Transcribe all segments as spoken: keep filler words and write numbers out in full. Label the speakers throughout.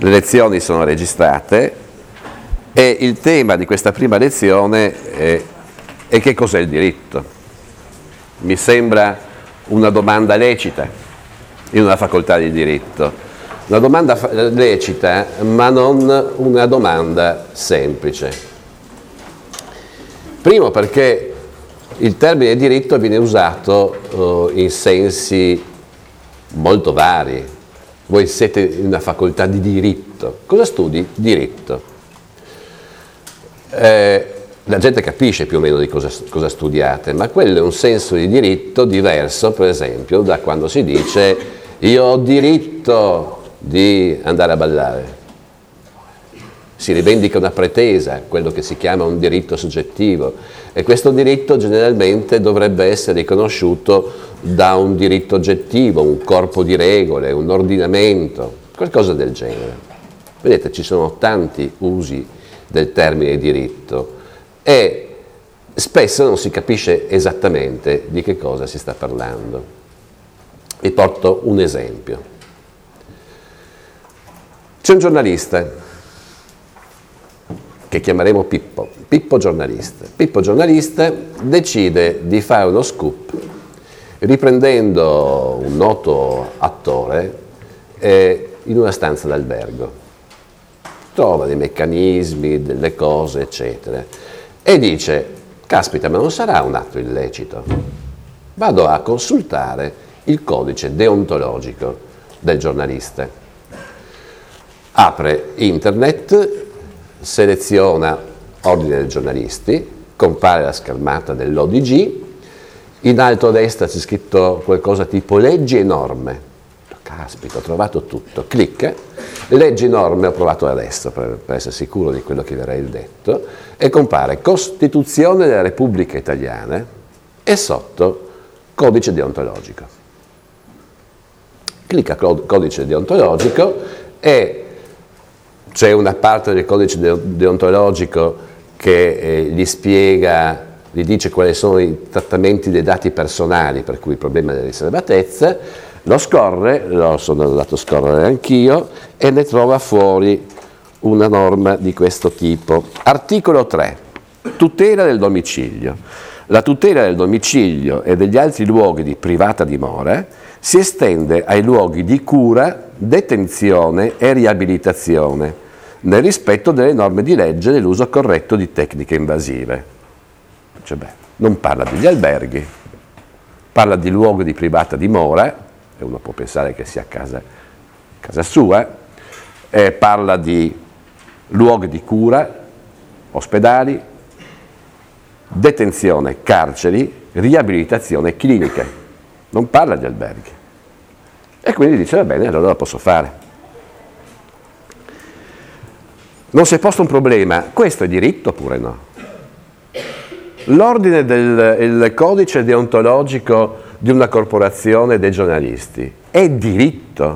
Speaker 1: Le lezioni sono registrate e il tema di questa prima lezione è, è che cos'è il diritto. Mi sembra una domanda lecita in una facoltà di diritto, una domanda fa- lecita ma non una domanda semplice. Primo perché il termine diritto viene usato uh, in sensi molto vari. Voi siete in una facoltà di diritto. Cosa studi? Diritto. Eh, la gente capisce più o meno di cosa, cosa studiate, ma quello è un senso di diritto diverso, per esempio, da quando si dice io ho diritto di andare a ballare. Si rivendica una pretesa, quello che si chiama un diritto soggettivo, e questo diritto generalmente dovrebbe essere riconosciuto da un diritto oggettivo, un corpo di regole, un ordinamento, qualcosa del genere. Vedete, ci sono tanti usi del termine diritto e spesso non si capisce esattamente di che cosa si sta parlando. Vi porto un esempio. C'è un giornalista che chiameremo Pippo, Pippo giornalista. Pippo giornalista decide di fare uno scoop riprendendo un noto attore eh, in una stanza d'albergo. Trova dei meccanismi, delle cose, eccetera, e dice, caspita, ma non sarà un atto illecito? Vado a consultare il codice deontologico del giornalista. Apre internet, seleziona ordine dei giornalisti, compare la schermata dell'O D G, in alto a destra c'è scritto qualcosa tipo leggi e norme. Caspita, ho trovato tutto. Clicca, leggi e norme, ho provato adesso per, per essere sicuro di quello che verrà detto, e compare Costituzione della Repubblica Italiana e sotto codice deontologico. Clicca codice deontologico e c'è una parte del codice deontologico che eh, gli spiega, gli dice quali sono i trattamenti dei dati personali, per cui il problema della riservatezza, lo scorre, lo sono andato a scorrere anch'io, e ne trova fuori una norma di questo tipo. Articolo tre, tutela del domicilio. La tutela del domicilio e degli altri luoghi di privata dimora si estende ai luoghi di cura, detenzione e riabilitazione, nel rispetto delle norme di legge dell'uso corretto di tecniche invasive. Cioè, beh, non parla degli alberghi, parla di luoghi di privata dimora, e uno può pensare che sia casa, casa sua, eh, parla di luoghi di cura, ospedali, detenzione, carceri, riabilitazione, cliniche. Non parla di alberghi. E quindi dice, va bene, allora lo posso fare. Non si è posto un problema, questo è diritto oppure no? L'ordine del il codice deontologico di una corporazione dei giornalisti è diritto?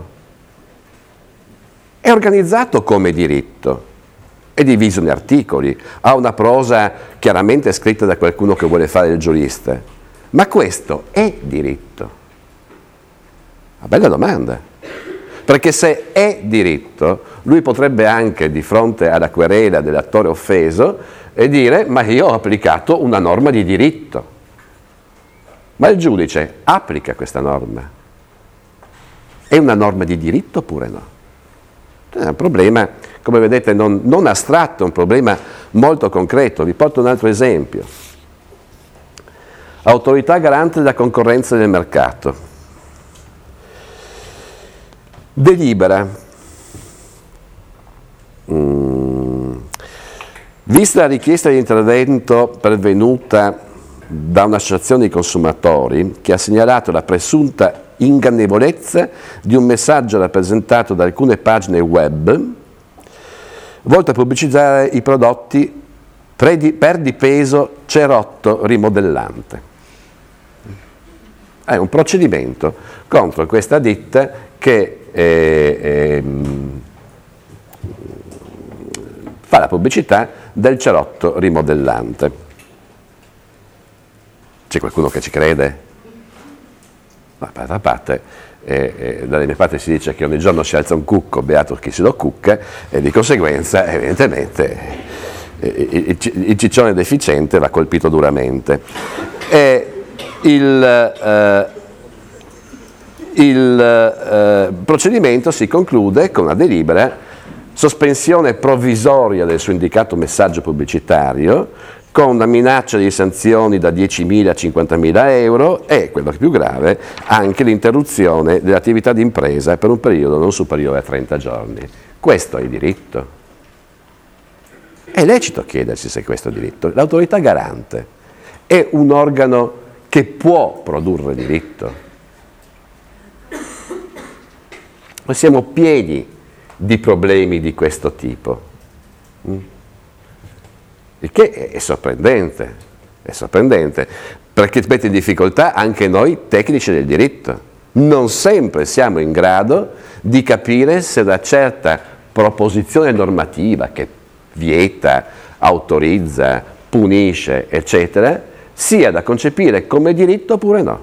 Speaker 1: È organizzato come diritto, è diviso in articoli, ha una prosa chiaramente scritta da qualcuno che vuole fare il giurista, ma questo è diritto? Una bella domanda. Perché se è diritto, lui potrebbe anche, di fronte alla querela dell'attore offeso, e dire, ma io ho applicato una norma di diritto. Ma il giudice applica questa norma. È una norma di diritto oppure no? È un problema, come vedete, non, non astratto, un problema molto concreto. Vi porto un altro esempio. Autorità garante della concorrenza e del mercato. Delibera, mm. vista la richiesta di intervento pervenuta da un'associazione di consumatori che ha segnalato la presunta ingannevolezza di un messaggio rappresentato da alcune pagine web volte a pubblicizzare i prodotti per di peso cerotto rimodellante. È un procedimento contro questa ditta che eh, eh, fa la pubblicità del cerotto rimodellante. C'è qualcuno che ci crede? Ma d'altra parte e, e dalle mie parti si dice che ogni giorno si alza un cucco, beato chi se lo cucca, e di conseguenza evidentemente il, il, il ciccione deficiente va colpito duramente. E il, eh, il eh, procedimento si conclude con una delibera, sospensione provvisoria del suo indicato messaggio pubblicitario, con una minaccia di sanzioni da diecimila a cinquantamila euro e, quello che è più grave, anche l'interruzione dell'attività di impresa per un periodo non superiore a trenta giorni. Questo è il diritto? È lecito chiedersi se questo è diritto. L'autorità garante è un organo che può produrre diritto. Noi siamo pieni di problemi di questo tipo, il che è sorprendente, è sorprendente, perché mette in difficoltà anche noi tecnici del diritto. Non sempre siamo in grado di capire se una certa proposizione normativa che vieta, autorizza, punisce, eccetera, sia da concepire come diritto oppure no,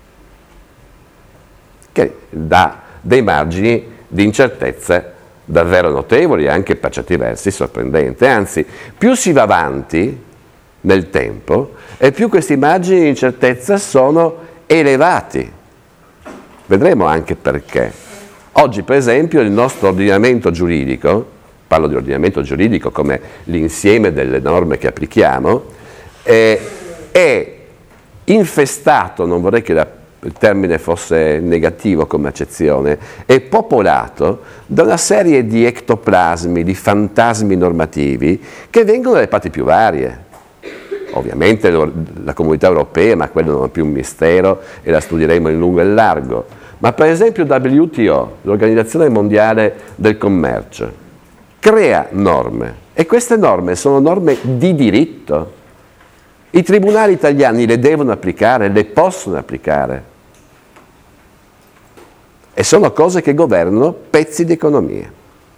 Speaker 1: che dà dei margini di incertezza davvero notevoli e anche per certi versi sorprendenti. Anzi, più si va avanti nel tempo e più questi margini di incertezza sono elevati. Vedremo anche perché. Oggi, per esempio, il nostro ordinamento giuridico, parlo di ordinamento giuridico come l'insieme delle norme che applichiamo, è, è infestato, non vorrei che la il termine fosse negativo come accezione, è popolato da una serie di ectoplasmi, di fantasmi normativi che vengono dalle parti più varie. Ovviamente la comunità europea, ma quello non è più un mistero e la studieremo in lungo e in largo. Ma per esempio W T O, l'Organizzazione Mondiale del Commercio, crea norme e queste norme sono norme di diritto. I tribunali italiani le devono applicare, le possono applicare. E sono cose che governano pezzi di economia.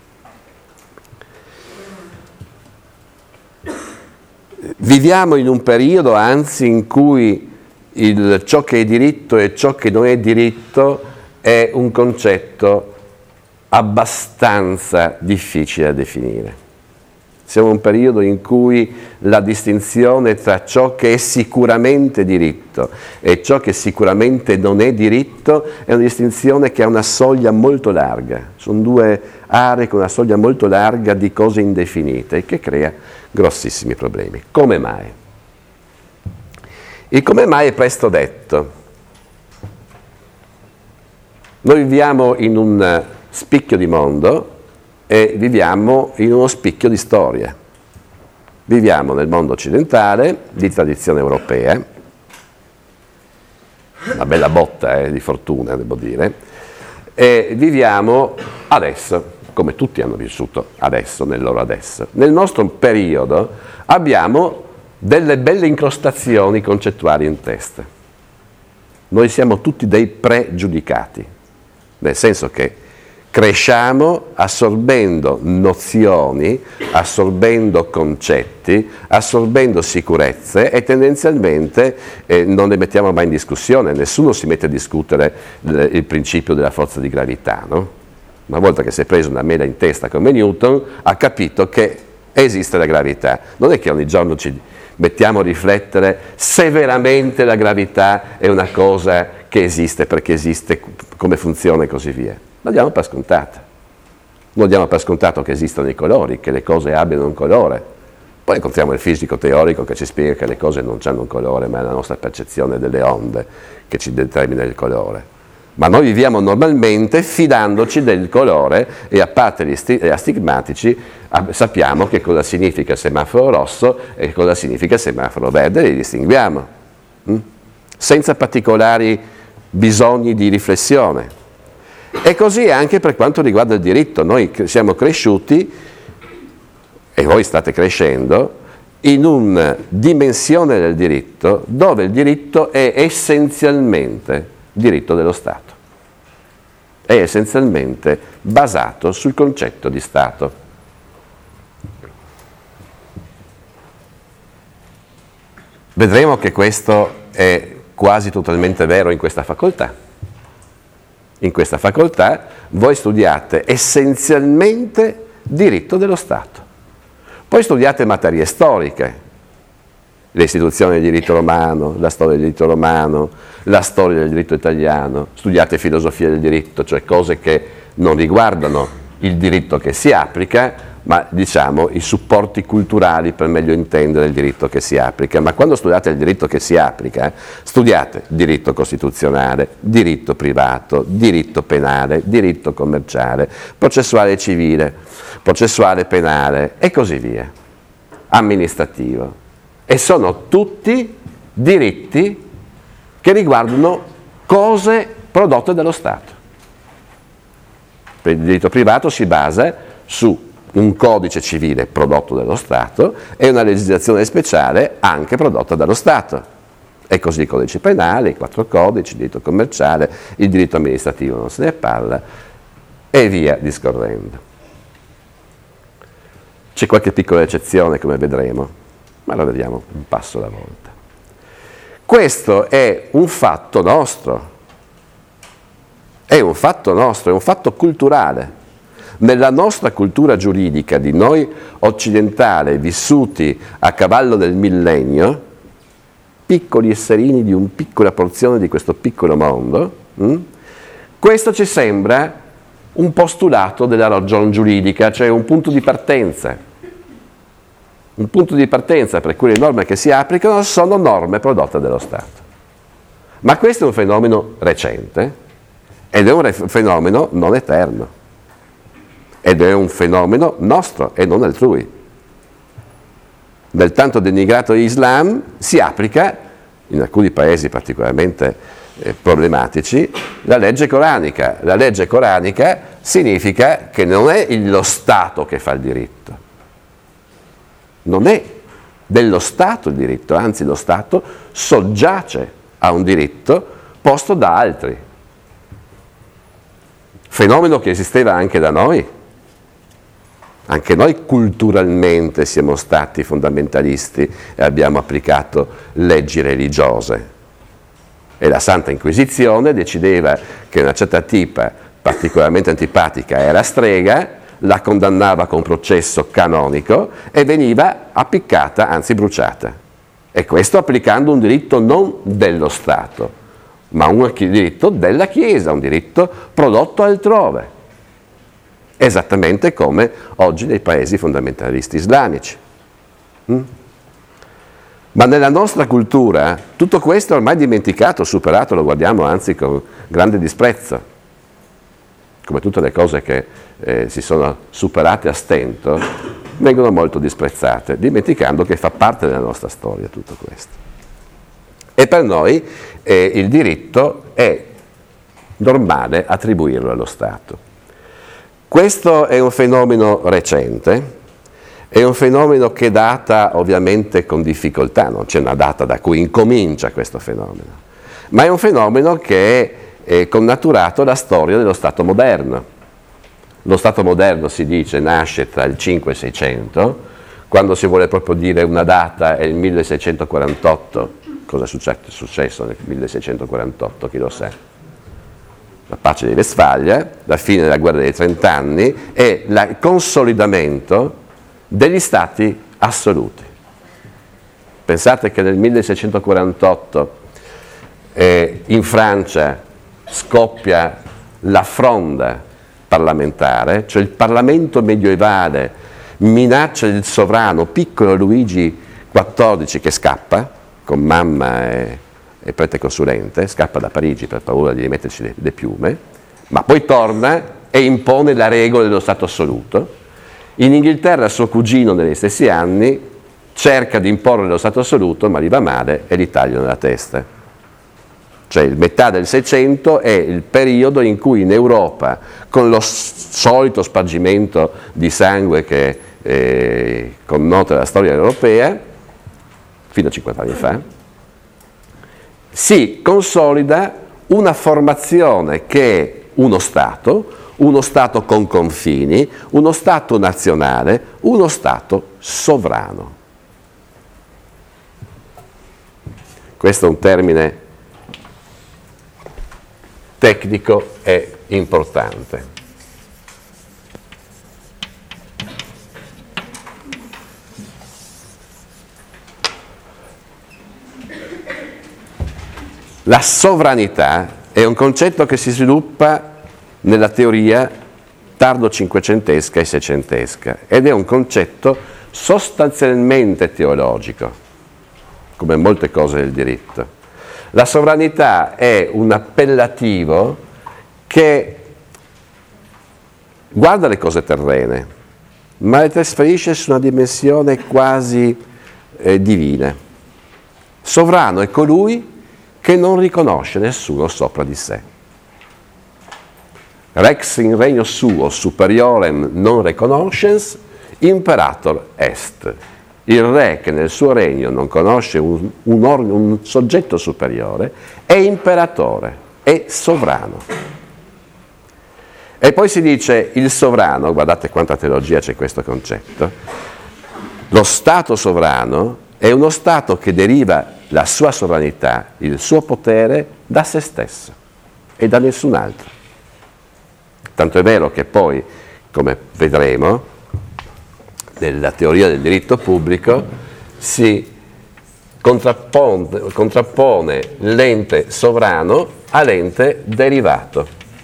Speaker 1: Viviamo in un periodo, anzi, in cui il, ciò che è diritto e ciò che non è diritto è un concetto abbastanza difficile da definire. Siamo in un periodo in cui la distinzione tra ciò che è sicuramente diritto e ciò che sicuramente non è diritto è una distinzione che ha una soglia molto larga. Sono due aree con una soglia molto larga di cose indefinite e che crea grossissimi problemi. Come mai? Il come mai è presto detto. Noi viviamo in un spicchio di mondo e viviamo in uno spicchio di storia. Viviamo nel mondo occidentale, di tradizione europea, una bella botta eh, di fortuna, devo dire, e viviamo adesso, come tutti hanno vissuto adesso, nel loro adesso. Nel nostro periodo abbiamo delle belle incrostazioni concettuali in testa. Noi siamo tutti dei pregiudicati, nel senso che cresciamo assorbendo nozioni, assorbendo concetti, assorbendo sicurezze e tendenzialmente eh, non le mettiamo mai in discussione. Nessuno si mette a discutere il, il principio della forza di gravità, no? Una volta che si è preso una mela in testa come Newton, ha capito che esiste la gravità. Non è che ogni giorno ci mettiamo a riflettere se veramente la gravità è una cosa che esiste, perché esiste, come funziona e così via. Lo diamo per scontata. Non diamo per scontato che esistano i colori, che le cose abbiano un colore. Poi incontriamo il fisico teorico che ci spiega che le cose non hanno un colore, ma è la nostra percezione delle onde che ci determina il colore. Ma noi viviamo normalmente fidandoci del colore e a parte gli sti- astigmatici sappiamo che cosa significa semaforo rosso e cosa significa semaforo verde, li distinguiamo, hm? senza particolari bisogni di riflessione. E così anche per quanto riguarda il diritto. Noi siamo cresciuti, e voi state crescendo, in una dimensione del diritto dove il diritto è essenzialmente diritto dello Stato. È essenzialmente basato sul concetto di Stato. Vedremo che questo è quasi totalmente vero in questa facoltà. in questa facoltà voi studiate essenzialmente diritto dello Stato. Poi studiate materie storiche, le istituzioni del diritto romano, la storia del diritto romano, la storia del diritto italiano, studiate filosofia del diritto, cioè cose che non riguardano il diritto che si applica, ma diciamo i supporti culturali per meglio intendere il diritto che si applica. Ma quando studiate il diritto che si applica, studiate diritto costituzionale, diritto privato, diritto penale, diritto commerciale, processuale civile, processuale penale e così via, amministrativo. E sono tutti diritti che riguardano cose prodotte dallo Stato. Per il diritto privato si basa su un codice civile prodotto dallo Stato e una legislazione speciale anche prodotta dallo Stato. E così il codice penale, i quattro codici, il diritto commerciale, il diritto amministrativo non se ne parla, e via discorrendo. C'è qualche piccola eccezione, come vedremo, ma lo vediamo un passo alla volta. Questo è un fatto nostro, è un fatto nostro, è un fatto culturale. Nella nostra cultura giuridica di noi occidentali vissuti a cavallo del millennio, piccoli esserini di una piccola porzione di questo piccolo mondo, hm? questo ci sembra un postulato della ragione giuridica, cioè un punto di partenza. Un punto di partenza per cui le norme che si applicano sono norme prodotte dallo Stato. Ma questo è un fenomeno recente ed è un re- fenomeno non eterno. Ed è un fenomeno nostro e non altrui. Nel tanto denigrato Islam si applica, in alcuni paesi particolarmente eh, problematici, la legge coranica. La legge coranica significa che non è lo Stato che fa il diritto. Non è dello Stato il diritto, anzi lo Stato soggiace a un diritto posto da altri. Fenomeno che esisteva anche da noi. Anche noi culturalmente siamo stati fondamentalisti e abbiamo applicato leggi religiose. E la Santa Inquisizione decideva che una certa tipa particolarmente antipatica era strega, la condannava con processo canonico e veniva appiccata, anzi bruciata. E questo applicando un diritto non dello Stato, ma un diritto della Chiesa, un diritto prodotto altrove. Esattamente come oggi nei paesi fondamentalisti islamici. Mm? Ma nella nostra cultura tutto questo è ormai dimenticato, superato, lo guardiamo anzi con grande disprezzo. Come tutte le cose che eh, si sono superate a stento, vengono molto disprezzate, dimenticando che fa parte della nostra storia tutto questo. E per noi eh, il diritto è normale attribuirlo allo Stato. Questo è un fenomeno recente, è un fenomeno che data ovviamente con difficoltà, non c'è una data da cui incomincia questo fenomeno, ma è un fenomeno che è connaturato alla storia dello Stato moderno. Lo Stato moderno, si dice, nasce tra il cinque e il seicento, quando si vuole proprio dire una data è il milleseicentoquarantotto. Cosa è successo nel milleseicentoquarantotto? Chi lo sa? La pace di Westfalia, la fine della guerra dei trent'anni e il consolidamento degli stati assoluti. Pensate che nel milleseicentoquarantotto eh, in Francia scoppia la fronda parlamentare, cioè il Parlamento medievale minaccia il sovrano piccolo Luigi quattordici che scappa con mamma e e prete consulente, scappa da Parigi per paura di rimetterci le, le piume, ma poi torna e impone la regola dello Stato assoluto. In Inghilterra suo cugino negli stessi anni cerca di imporre lo Stato assoluto, ma gli va male e gli tagliano la testa. Cioè il metà del Seicento è il periodo in cui in Europa, con lo solito spargimento di sangue che eh, connota la storia europea, fino a cinquanta anni fa, si consolida una formazione che è uno Stato, uno Stato con confini, uno Stato nazionale, uno Stato sovrano. Questo è un termine tecnico è importante. La sovranità è un concetto che si sviluppa nella teoria tardo cinquecentesca e seicentesca ed è un concetto sostanzialmente teologico, come molte cose del diritto. La sovranità è un appellativo che guarda le cose terrene, ma le trasferisce su una dimensione quasi eh, divina. Sovrano è colui che non riconosce nessuno sopra di sé. Rex in regno suo superiorem non reconoscens, imperator est. Il re che nel suo regno non conosce un, un, or, un soggetto superiore è imperatore, è sovrano. E poi si dice il sovrano, guardate quanta teologia c'è questo concetto, lo Stato sovrano è uno Stato che deriva la sua sovranità, il suo potere da se stesso e da nessun altro. Tanto è vero che poi, come vedremo, nella teoria del diritto pubblico si contrappone, contrappone l'ente sovrano all'ente derivato.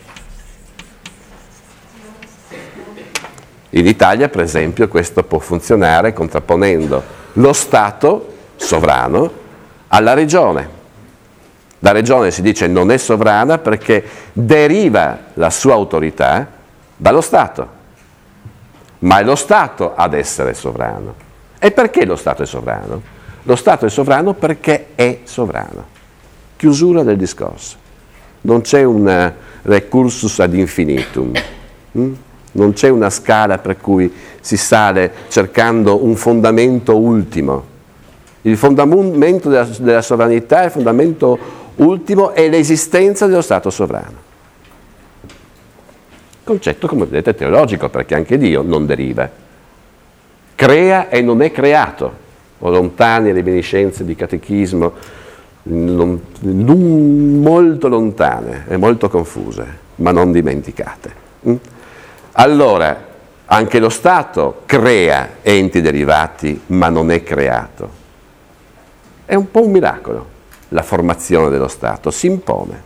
Speaker 1: In Italia, per esempio, questo può funzionare contrapponendo lo Stato sovrano alla regione. La regione si dice non è sovrana perché deriva la sua autorità dallo Stato, ma è lo Stato ad essere sovrano. E perché lo Stato è sovrano? Lo Stato è sovrano perché è sovrano. Chiusura del discorso. Non c'è un recursus ad infinitum, hm? Non c'è una scala per cui si sale cercando un fondamento ultimo. Il fondamento della, della sovranità, il fondamento ultimo è l'esistenza dello Stato sovrano. Concetto, come vedete, teologico, perché anche Dio non deriva. Crea e non è creato, o lontani le reminiscenze di catechismo, non, non, molto lontane e molto confuse, ma non dimenticate. Allora, anche lo Stato crea enti derivati, ma non è creato. È un po' un miracolo, la formazione dello Stato, si impone.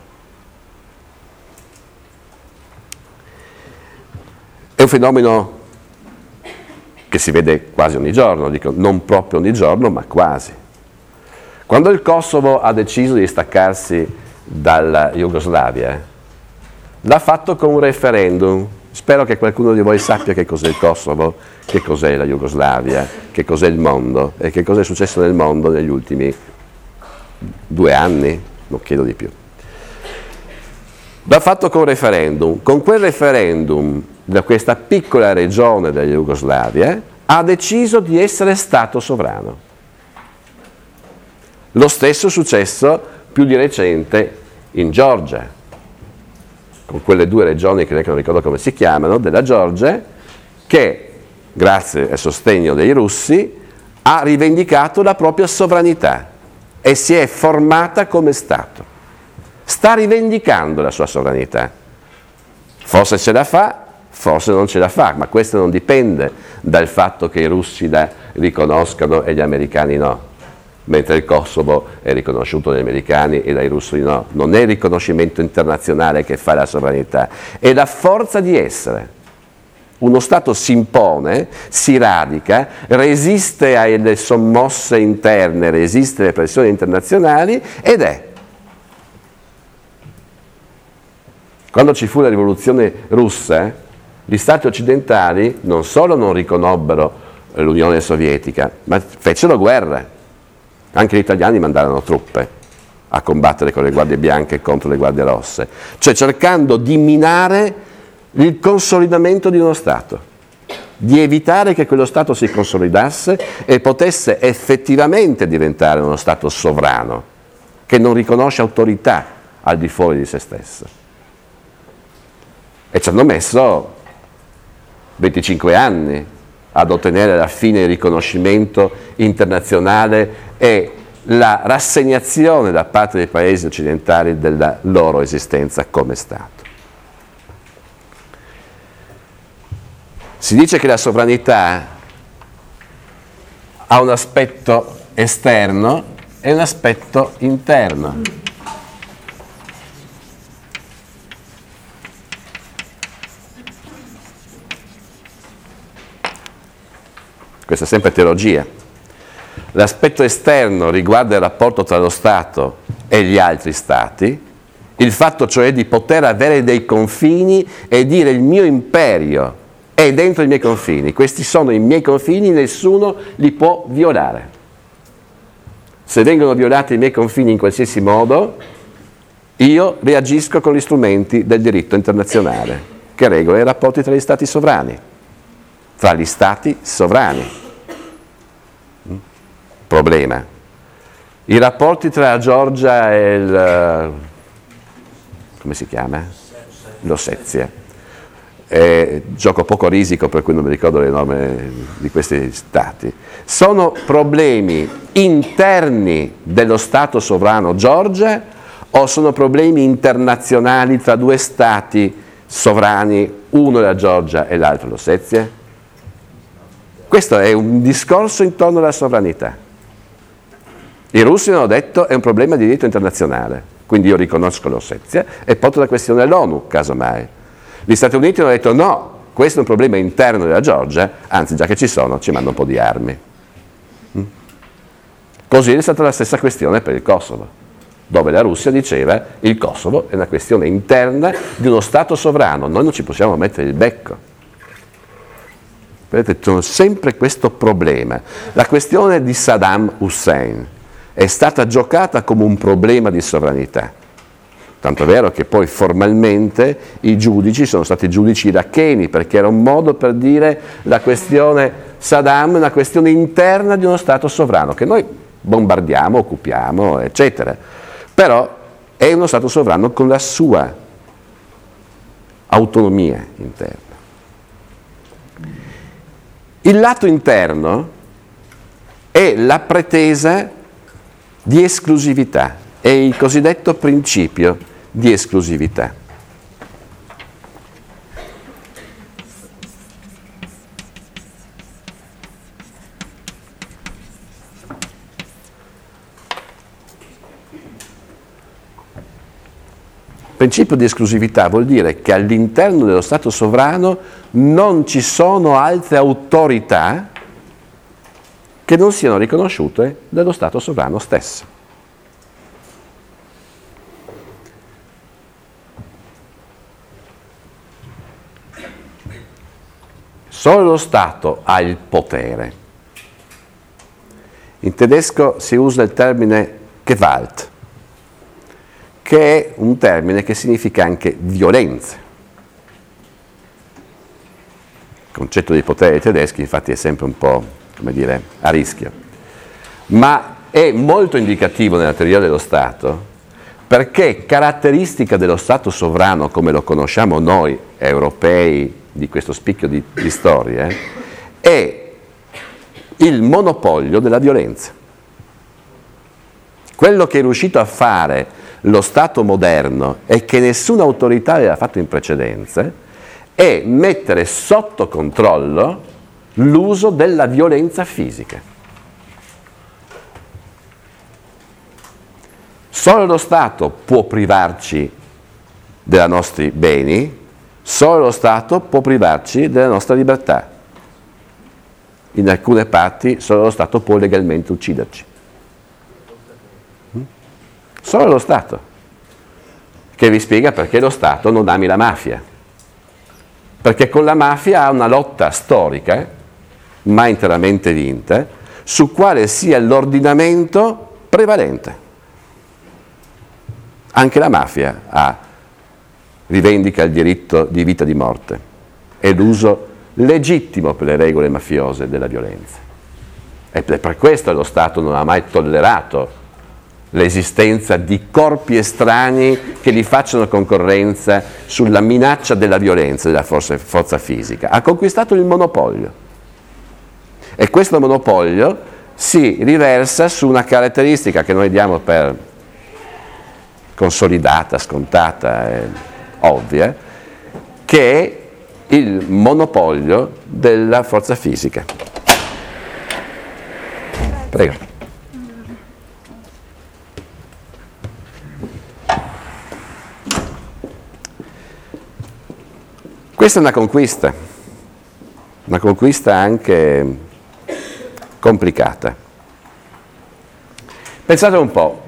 Speaker 1: È un fenomeno che si vede quasi ogni giorno, dico non proprio ogni giorno, ma quasi. Quando il Kosovo ha deciso di staccarsi dalla Jugoslavia, l'ha fatto con un referendum. Spero che qualcuno di voi sappia che cos'è il Kosovo, che cos'è la Jugoslavia, che cos'è il mondo e che cosa è successo nel mondo negli ultimi due anni, non chiedo di più. L'ha fatto con un referendum. Con quel referendum, da questa piccola regione della Jugoslavia, ha deciso di essere Stato sovrano. Lo stesso è successo più di recente in Georgia, con quelle due regioni che non ricordo come si chiamano, della Georgia, che, grazie al sostegno dei russi, ha rivendicato la propria sovranità e si è formata come Stato. Sta rivendicando la sua sovranità. Forse ce la fa, forse non ce la fa, ma questo non dipende dal fatto che i russi la riconoscano e gli americani no, mentre il Kosovo è riconosciuto dagli americani e dai russi no. Non è il riconoscimento internazionale che fa la sovranità, è la forza di essere. Uno Stato si impone, si radica, resiste alle sommosse interne, resiste alle pressioni internazionali ed è. Quando ci fu la rivoluzione russa, gli Stati occidentali non solo non riconobbero l'Unione Sovietica, ma fecero guerra. Anche gli italiani mandarono truppe a combattere con le guardie bianche contro le guardie rosse, cioè cercando di minare il consolidamento di uno Stato, di evitare che quello Stato si consolidasse e potesse effettivamente diventare uno Stato sovrano, che non riconosce autorità al di fuori di se stesso. E ci hanno messo venticinque anni ad ottenere alla fine il riconoscimento internazionale e la rassegnazione da parte dei paesi occidentali della loro esistenza come Stato. Si dice che la sovranità ha un aspetto esterno e un aspetto interno. Questa è sempre teologia. L'aspetto esterno riguarda il rapporto tra lo Stato e gli altri Stati, il fatto cioè di poter avere dei confini e dire il mio imperio è dentro i miei confini, questi sono i miei confini, nessuno li può violare. Se vengono violati i miei confini in qualsiasi modo, io reagisco con gli strumenti del diritto internazionale, che regola i rapporti tra gli Stati sovrani, tra gli Stati sovrani. Problema. I rapporti tra Georgia e il, come si chiama? L'Ossetia. Eh, gioco poco risico per cui non mi ricordo le norme di questi stati. Sono problemi interni dello Stato sovrano Georgia o sono problemi internazionali tra due stati sovrani, uno la Georgia e l'altro l'Ossetia? Questo è un discorso intorno alla sovranità. I russi hanno detto è un problema di diritto internazionale, quindi io riconosco l'Ossetia e porto la questione all'ONU, casomai. Gli Stati Uniti hanno detto no, questo è un problema interno della Georgia, anzi già che ci sono ci mandano un po' di armi. Mm? Così è stata la stessa questione per il Kosovo, dove la Russia diceva il Kosovo è una questione interna di uno Stato sovrano, noi non ci possiamo mettere il becco. Vedete, c'è sempre questo problema. La questione di Saddam Hussein è stata giocata come un problema di sovranità. Tanto è vero che poi formalmente i giudici sono stati giudici iracheni, perché era un modo per dire la questione Saddam è una questione interna di uno Stato sovrano, che noi bombardiamo, occupiamo, eccetera. Però è uno Stato sovrano con la sua autonomia interna. Il lato interno è la pretesa di esclusività, è il cosiddetto principio di esclusività. Principio di esclusività vuol dire che all'interno dello Stato sovrano non ci sono altre autorità che non siano riconosciute dallo Stato sovrano stesso. Solo lo Stato ha il potere. In tedesco si usa il termine Gewalt, che è un termine che significa anche violenza. Il concetto di potere dei tedeschi infatti è sempre un po', come dire, a rischio, ma è molto indicativo nella teoria dello Stato, perché caratteristica dello Stato sovrano come lo conosciamo noi europei di questo spicchio di, di storia è il monopolio della violenza. Quello che è riuscito a fare lo Stato moderno e che nessuna autorità aveva fatto in precedenza è mettere sotto controllo l'uso della violenza fisica. Solo lo Stato può privarci dei nostri beni, solo lo Stato può privarci della nostra libertà. In alcune parti solo lo Stato può legalmente ucciderci. Solo lo Stato, che vi spiega perché lo Stato non ami la mafia. Perché con la mafia ha una lotta storica, mai interamente vinta, su quale sia l'ordinamento prevalente. Anche la mafia ha, rivendica il diritto di vita e di morte e l'uso legittimo per le regole mafiose della violenza. E per questo lo Stato non ha mai tollerato l'esistenza di corpi estranei che gli facciano concorrenza sulla minaccia della violenza, della forza, forza fisica. Ha conquistato il monopolio. E questo monopolio si riversa su una caratteristica che noi diamo per consolidata, scontata, e ovvia, che è il monopolio della forza fisica. Prego. Questa è una conquista, una conquista anche complicata. Pensate un po',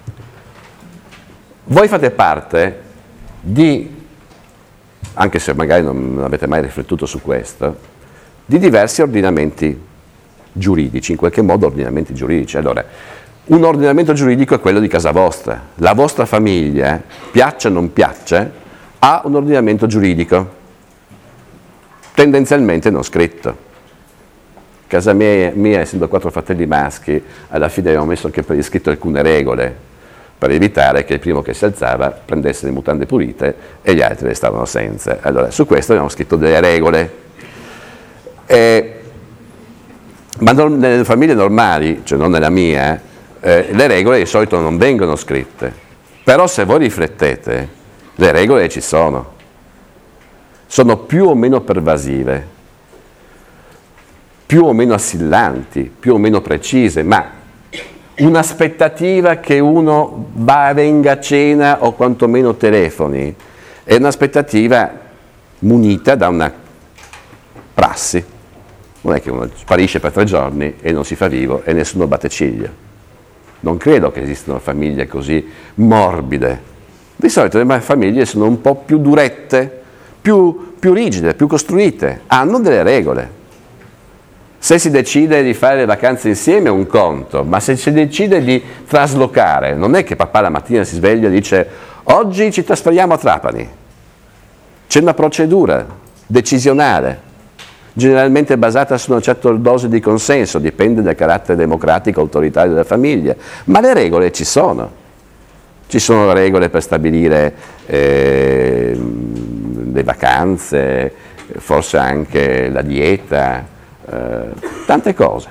Speaker 1: voi fate parte di, anche se magari non avete mai riflettuto su questo, di diversi ordinamenti giuridici, in qualche modo ordinamenti giuridici. Allora, un ordinamento giuridico è quello di casa vostra, la vostra famiglia, piaccia o non piaccia, ha un ordinamento giuridico, tendenzialmente non scritto. Casa mia, mia, essendo quattro fratelli maschi, alla fine abbiamo messo anche per iscritto alcune regole, per evitare che il primo che si alzava prendesse le mutande pulite e gli altri restavano senza. Allora, su questo abbiamo scritto delle regole. Eh, ma non, nelle famiglie normali, cioè non nella mia, eh, le regole di solito non vengono scritte. Però se voi riflettete, le regole ci sono. Sono più o meno pervasive, più o meno assillanti, più o meno precise, ma un'aspettativa che uno va, venga a cena o quantomeno telefoni è un'aspettativa munita da una prassi. Non è che uno sparisce per tre giorni e non si fa vivo e nessuno batte ciglio. Non credo che esistano famiglie così morbide. Di solito le famiglie sono un po' più durette, più, più rigide, più costruite, hanno delle regole. Se si decide di fare le vacanze insieme è un conto, ma se si decide di traslocare, non è che papà la mattina si sveglia e dice oggi ci trasferiamo a Trapani. C'è una procedura decisionale, generalmente basata su una certa dose di consenso, dipende dal carattere democratico autoritario della famiglia, ma le regole ci sono. Ci sono regole per stabilire eh, le vacanze, forse anche la dieta, eh, tante cose.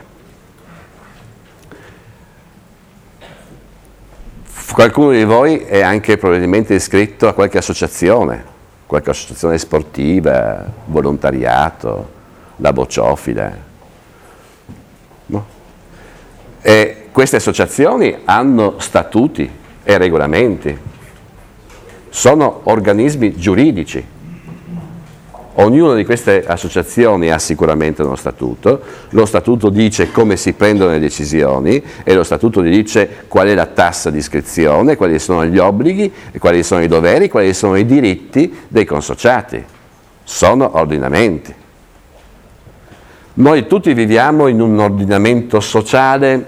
Speaker 1: Qualcuno di voi è anche probabilmente iscritto a qualche associazione, qualche associazione sportiva, volontariato, la bocciofila. No? E queste associazioni hanno statuti e regolamenti, sono organismi giuridici. Ognuna di queste associazioni ha sicuramente uno statuto, lo statuto dice come si prendono le decisioni e lo statuto dice qual è la tassa di iscrizione, quali sono gli obblighi, quali sono i doveri, quali sono i diritti dei consociati. Sono ordinamenti. Noi tutti viviamo in un ordinamento sociale,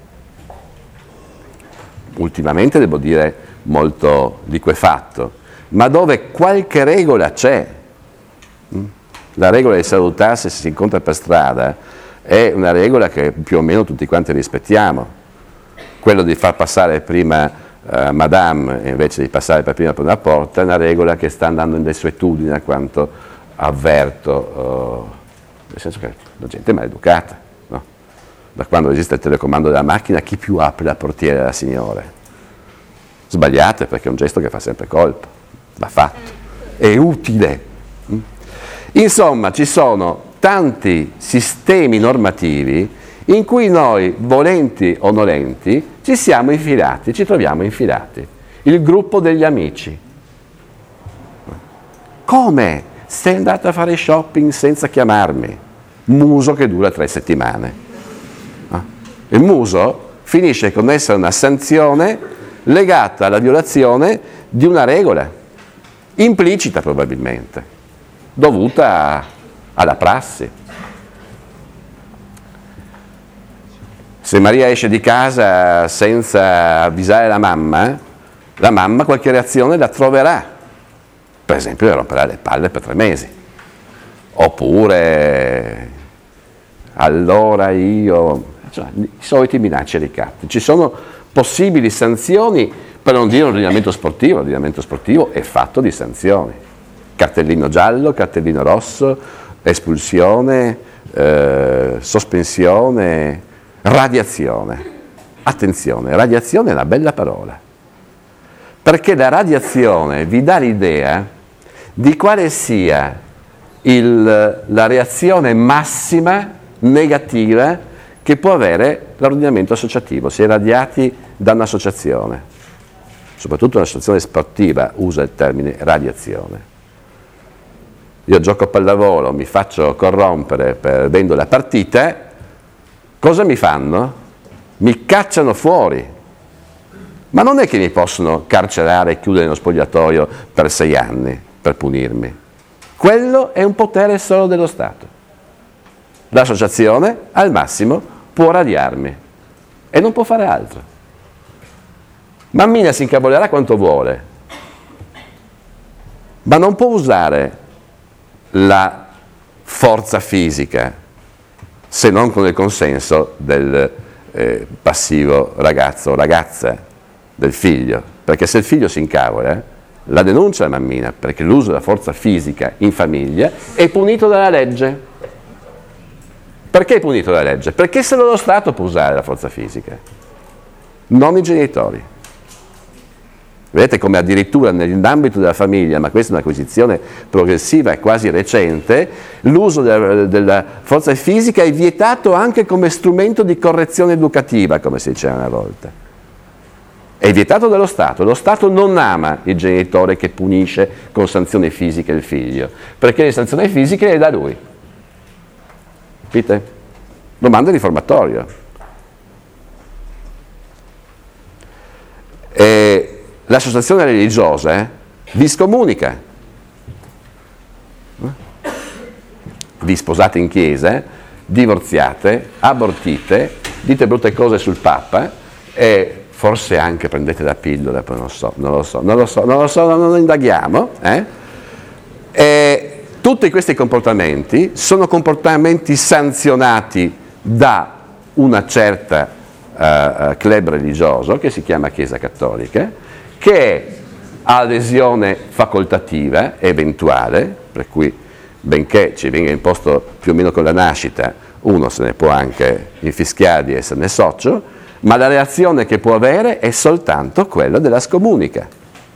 Speaker 1: ultimamente devo dire molto liquefatto, ma dove qualche regola c'è. La regola di salutarsi se si incontra per strada è una regola che più o meno tutti quanti rispettiamo. Quello di far passare prima uh, Madame invece di passare per prima per una porta è una regola che sta andando in desuetudine a quanto avverto, uh, nel senso che la gente è maleducata. No? Da quando esiste il telecomando della macchina, chi più apre la portiera alla signora? Sbagliate, perché è un gesto che fa sempre colpo, va fatto, è utile. Insomma, ci sono tanti sistemi normativi in cui noi, volenti o nolenti, ci siamo infilati, ci troviamo infilati. Il gruppo degli amici. Come? Sei andato a fare shopping senza chiamarmi? Muso che dura tre settimane. Il muso finisce con essere una sanzione legata alla violazione di una regola, implicita probabilmente, dovuta alla prassi. Se Maria esce di casa senza avvisare la mamma, la mamma qualche reazione la troverà, per esempio le romperà le palle per tre mesi, oppure allora io, cioè, i soliti minacce e ricatti. Ci sono possibili sanzioni, per non dire ordinamento sportivo. L'ordinamento sportivo è fatto di sanzioni. Cartellino giallo, cartellino rosso, espulsione, eh, sospensione, Radiazione. Attenzione, radiazione è una bella parola, perché la radiazione vi dà l'idea di quale sia il, la reazione massima negativa che può avere l'ordinamento associativo, si è radiati da un'associazione, soprattutto un'associazione sportiva usa il termine radiazione. Io gioco a pallavolo, mi faccio corrompere perdendo la partita, cosa mi fanno? Mi cacciano fuori, ma non è che mi possono carcerare e chiudere nello spogliatoio per sei anni per punirmi. Quello è un potere solo dello Stato. L'associazione al massimo può radiarmi e non può fare altro. Mammina si incavolerà quanto vuole, ma non può usare la forza fisica se non con il consenso del eh, passivo ragazzo o ragazza, del figlio, perché se il figlio si incavola, la denuncia la mammina, perché l'uso della forza fisica in famiglia è punito dalla legge. Perché è punito dalla legge? Perché solo lo Stato può usare la forza fisica, non i genitori. Vedete come addirittura nell'ambito della famiglia, ma questa è un'acquisizione progressiva e quasi recente, l'uso della, della forza fisica è vietato anche come strumento di correzione educativa, come si diceva una volta. È vietato dallo Stato. Lo Stato non ama il genitore che punisce con sanzioni fisiche il figlio, perché le sanzioni fisiche le dà lui. Capite? Lo manda in riformatorio. E l'associazione religiosa eh, vi scomunica. Vi sposate in chiesa, divorziate, abortite, dite brutte cose sul Papa e forse anche prendete la pillola, poi non so, non lo so, non lo so, non lo so, non lo indaghiamo. Eh? E tutti questi comportamenti sono comportamenti sanzionati da una certa uh, club religioso che si chiama Chiesa Cattolica, che ha adesione facoltativa, eventuale, per cui benché ci venga imposto più o meno con la nascita, uno se ne può anche infischiare di esserne socio, ma la reazione che può avere è soltanto quella della scomunica.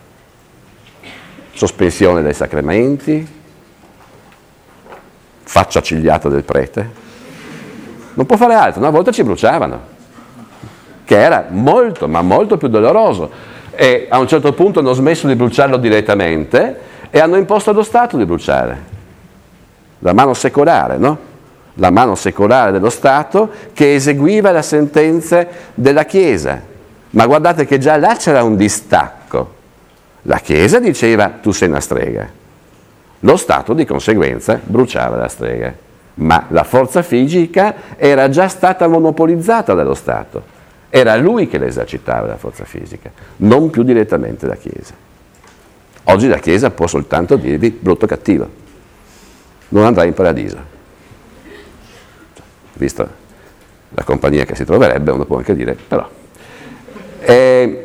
Speaker 1: Sospensione dai sacramenti, faccia accigliata del prete, non può fare altro. Una volta ci bruciavano, che era molto, ma molto più doloroso. E a un certo punto hanno smesso di bruciarlo direttamente e hanno imposto allo Stato di bruciare. La mano secolare, no? La mano secolare dello Stato che eseguiva le sentenze della Chiesa. Ma guardate che già là c'era un distacco. La Chiesa diceva tu sei una strega. Lo Stato di conseguenza bruciava la strega. Ma la forza fisica era già stata monopolizzata dallo Stato. Era lui che l'esercitava la forza fisica, non più direttamente la Chiesa. Oggi la Chiesa può soltanto dirvi brutto cattivo, non andrai in paradiso. Visto la compagnia che si troverebbe, uno può anche dire, però. Eh,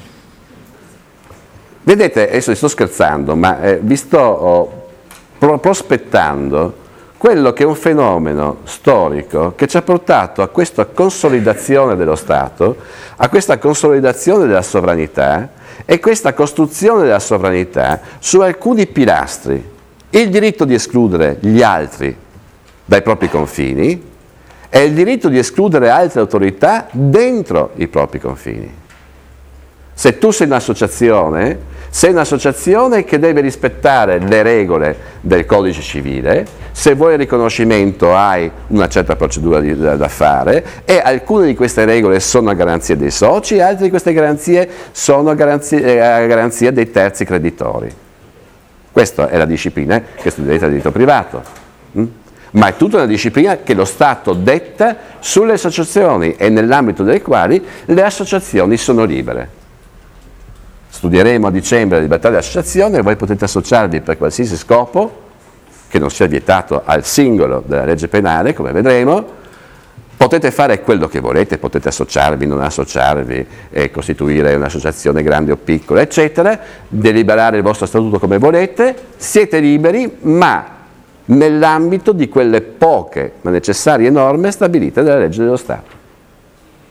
Speaker 1: vedete, adesso sto scherzando, ma eh, vi sto oh, pro- prospettando quello che è un fenomeno storico che ci ha portato a questa consolidazione dello Stato, a questa consolidazione della sovranità e questa costruzione della sovranità su alcuni pilastri: il diritto di escludere gli altri dai propri confini e il diritto di escludere altre autorità dentro i propri confini. Se tu sei un'associazione, sei un'associazione che deve rispettare le regole del codice civile, se vuoi il riconoscimento hai una certa procedura di, da, da fare e alcune di queste regole sono a garanzia dei soci, altre di queste garanzie sono a garanzia, a garanzia dei terzi creditori. Questa è la disciplina che studierete a diritto privato. Mm? Ma è tutta una disciplina che lo Stato detta sulle associazioni e nell'ambito delle quali le associazioni sono libere. Studieremo a dicembre la libertà dell'associazione e voi potete associarvi per qualsiasi scopo, che non sia vietato al singolo della legge penale, come vedremo. Potete fare quello che volete, potete associarvi, non associarvi, e costituire un'associazione grande o piccola, eccetera, deliberare il vostro statuto come volete, siete liberi, ma nell'ambito di quelle poche ma necessarie norme stabilite dalla legge dello Stato.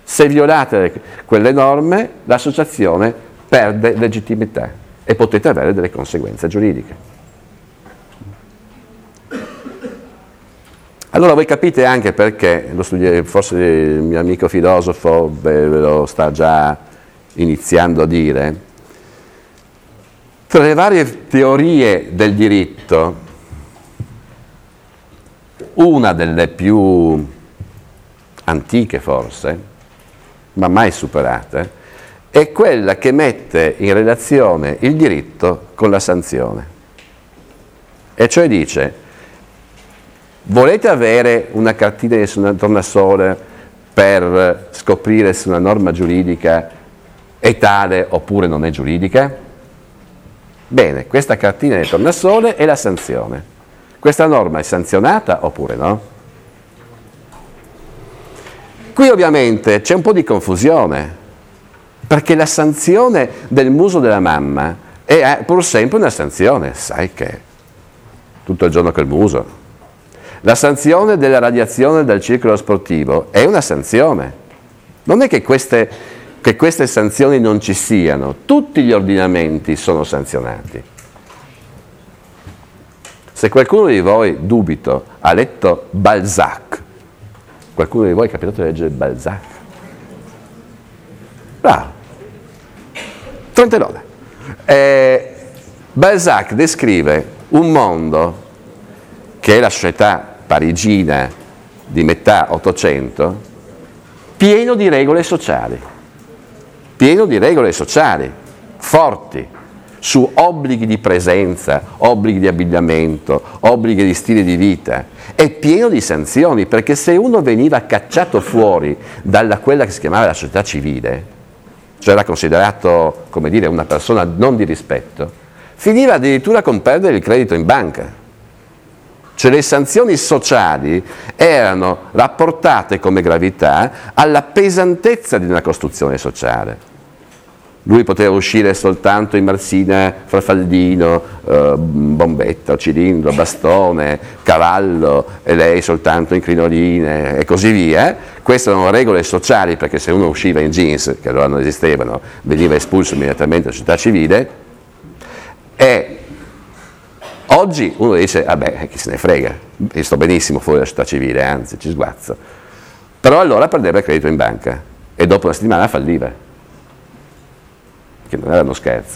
Speaker 1: Se violate quelle norme, l'associazione perde legittimità e potete avere delle conseguenze giuridiche. Allora voi capite anche perché, lo studi- forse il mio amico filosofo ve lo sta già iniziando a dire, tra le varie teorie del diritto, una delle più antiche forse, ma mai superate, è quella che mette in relazione il diritto con la sanzione. E cioè dice: volete avere una cartina di tornasole per scoprire se una norma giuridica è tale oppure non è giuridica? Bene, questa cartina di tornasole è la sanzione. Questa norma è sanzionata oppure no? Qui ovviamente c'è un po' di confusione, perché la sanzione del muso della mamma è pur sempre una sanzione, sai che tutto il giorno col muso. La sanzione della radiazione dal circolo sportivo è una sanzione. Non è che queste, che queste sanzioni non ci siano, tutti gli ordinamenti sono sanzionati. Se qualcuno di voi, dubito, ha letto Balzac, qualcuno di voi è capitato di leggere Balzac? Bravo. Trentelone. Eh, Balzac descrive un mondo che è la società parigina di metà Ottocento, pieno di regole sociali, pieno di regole sociali forti, su obblighi di presenza, obblighi di abbigliamento, obblighi di stile di vita, è pieno di sanzioni, perché se uno veniva cacciato fuori dalla quella che si chiamava la società civile, cioè era considerato, come dire, una persona non di rispetto, finiva addirittura con perdere il credito in banca. Cioè le sanzioni sociali erano rapportate come gravità alla pesantezza di una costruzione sociale. Lui poteva uscire soltanto in marsina, farfaldino, eh, bombetta, cilindro, bastone, cavallo, e lei soltanto in crinoline e così via. Queste erano regole sociali, perché se uno usciva in jeans, che allora non esistevano, veniva espulso immediatamente dalla società civile. E oggi uno dice: vabbè, chi se ne frega, io sto benissimo fuori dalla società civile, anzi ci sguazzo. Però allora perdeva il credito in banca e dopo una settimana falliva, che non era uno scherzo.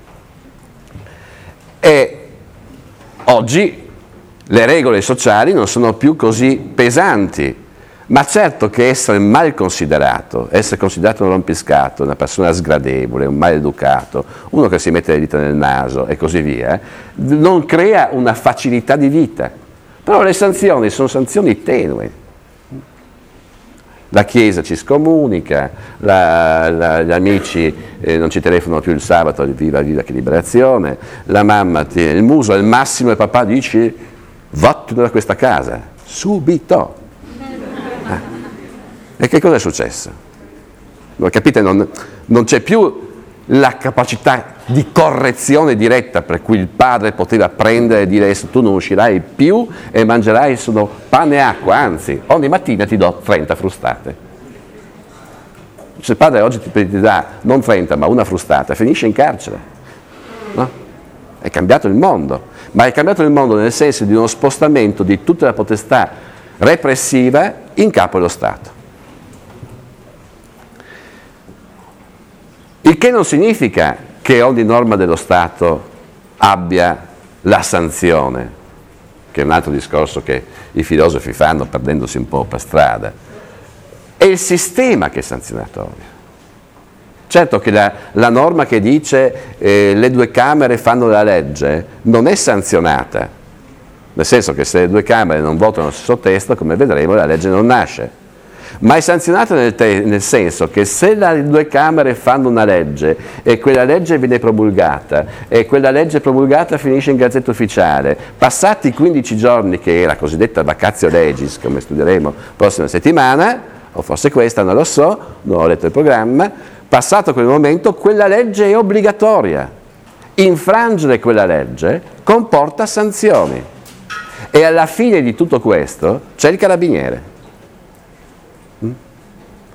Speaker 1: E oggi le regole sociali non sono più così pesanti, ma certo che essere mal considerato, essere considerato un rompiscatto, una persona sgradevole, un maleducato, uno che si mette le dita nel naso e così via, non crea una facilità di vita. Però le sanzioni sono sanzioni tenui. La Chiesa ci scomunica, la, la, gli amici eh, non ci telefonano più il sabato, viva viva che liberazione, la mamma tiene il muso, al massimo il papà dice: vattene da questa casa, subito. E che cosa è successo? Voi capite, non, non c'è più la capacità di correzione diretta, per cui il padre poteva prendere e dire: tu non uscirai più e mangerai solo pane e acqua, anzi ogni mattina ti do trenta frustate. Se il padre oggi ti dà non trenta ma una frustata, finisce in carcere, no? È cambiato il mondo, ma è cambiato il mondo nel senso di uno spostamento di tutta la potestà repressiva in capo allo Stato. Il che non significa che ogni norma dello Stato abbia la sanzione, che è un altro discorso che i filosofi fanno perdendosi un po' per strada. È il sistema che è sanzionatorio. Certo che la, la norma che dice eh, le due Camere fanno la legge non è sanzionata, nel senso che se le due Camere non votano lo stesso testo, come vedremo, la legge non nasce. Ma è sanzionata nel, te- nel senso che se le due Camere fanno una legge e quella legge viene promulgata e quella legge promulgata finisce in Gazzetta Ufficiale, passati quindici giorni, che è la cosiddetta vacatio legis, come studieremo prossima settimana, o forse questa, non lo so, non ho letto il programma, passato quel momento quella legge è obbligatoria. Infrangere quella legge comporta sanzioni e alla fine di tutto questo c'è il carabiniere.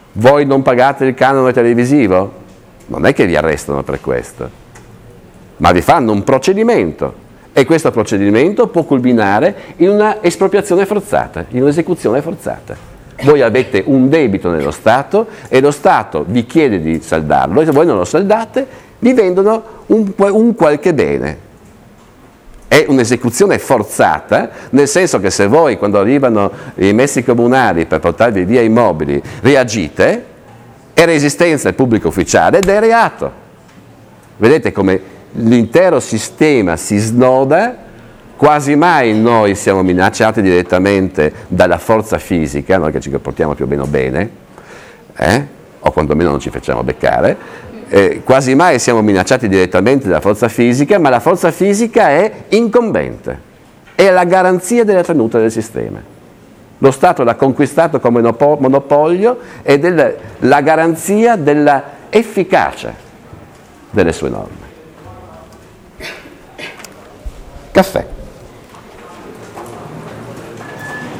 Speaker 1: Voi non pagate il canone televisivo? Non è che vi arrestano per questo, ma vi fanno un procedimento e questo procedimento può culminare in una espropriazione forzata, in un'esecuzione forzata. Voi avete un debito nello Stato e lo Stato vi chiede di saldarlo e se voi non lo saldate vi vendono un, un qualche bene. È un'esecuzione forzata, nel senso che se voi, quando arrivano i messi comunali per portarvi via i mobili, reagite, è resistenza al pubblico ufficiale ed è reato. Vedete come l'intero sistema si snoda, quasi mai noi siamo minacciati direttamente dalla forza fisica, noi che ci comportiamo più o meno bene, eh? o quantomeno non ci facciamo beccare, Eh, quasi mai siamo minacciati direttamente dalla forza fisica, ma la forza fisica è incombente, è la garanzia della tenuta del sistema. Lo Stato l'ha conquistato come monopolio ed è la garanzia della efficacia delle sue norme. Caffè.